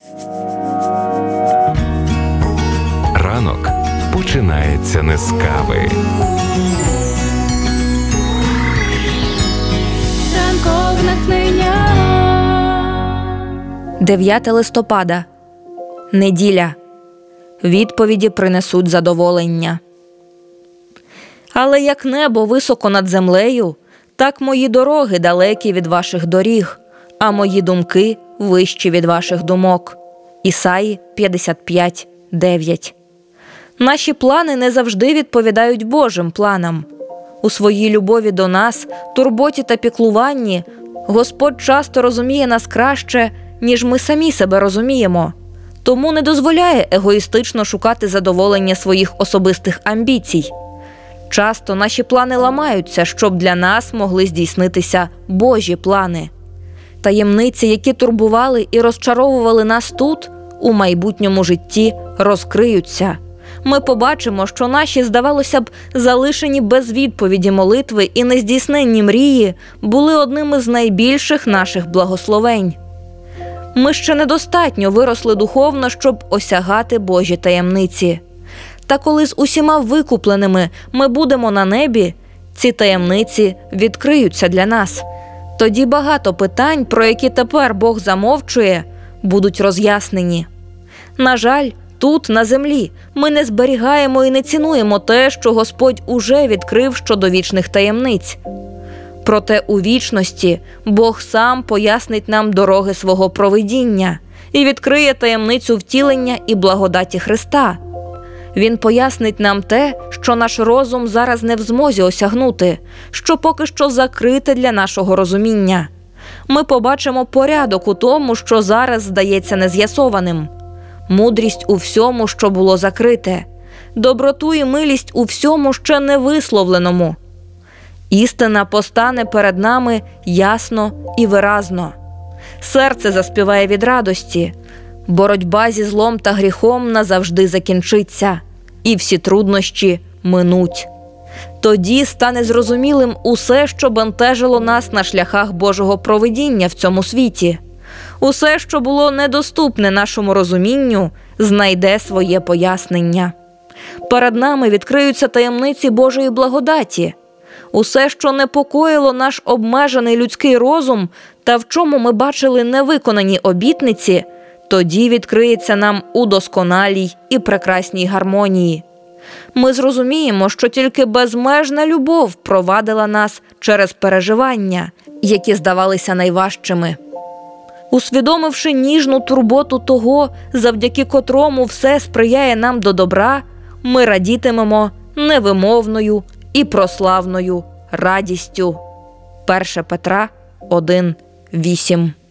Ранок починається не з кави. Ранкове натхнення. 9 листопада. Неділя. Відповіді принесуть задоволення. Але як небо високо над землею, так мої дороги далекі від ваших доріг, а мої думки вищі від ваших думок. Ісаї 55:9. Наші плани не завжди відповідають Божим планам. У своїй любові до нас, турботі та піклуванні Господь часто розуміє нас краще, ніж ми самі себе розуміємо. Тому не дозволяє егоїстично шукати задоволення своїх особистих амбіцій. Часто наші плани ламаються, щоб для нас могли здійснитися Божі плани. Таємниці, які турбували і розчаровували нас тут, у майбутньому житті розкриються. Ми побачимо, що наші, здавалося б, залишені без відповіді молитви і нездійсненні мрії були одним із найбільших наших благословень. Ми ще недостатньо виросли духовно, щоб осягати Божі таємниці. Та коли з усіма викупленими ми будемо на небі, ці таємниці відкриються для нас. Тоді багато питань, про які тепер Бог замовчує, будуть роз'яснені. На жаль, тут, на землі, ми не зберігаємо і не цінуємо те, що Господь уже відкрив щодо вічних таємниць. Проте у вічності Бог сам пояснить нам дороги свого провидіння і відкриє таємницю втілення і благодаті Христа. Він пояснить нам те, що наш розум зараз не в змозі осягнути, що поки що закрите для нашого розуміння. Ми побачимо порядок у тому, що зараз здається нез'ясованим. Мудрість у всьому, що було закрите. Доброту і милість у всьому, ще не висловленому. Істина постане перед нами ясно і виразно. Серце заспіває від радості. Боротьба зі злом та гріхом назавжди закінчиться, і всі труднощі минуть. Тоді стане зрозумілим усе, що бентежило нас на шляхах Божого провидіння в цьому світі. Усе, що було недоступне нашому розумінню, знайде своє пояснення. Перед нами відкриються таємниці Божої благодаті. Усе, що непокоїло наш обмежений людський розум та в чому ми бачили невиконані обітниці, тоді відкриється нам у досконалій і прекрасній гармонії. Ми зрозуміємо, що тільки безмежна любов провадила нас через переживання, які здавалися найважчими. Усвідомивши ніжну турботу того, завдяки котрому все сприяє нам до добра, ми радітимемо невимовною і прославною радістю. 1 Петра 1:8.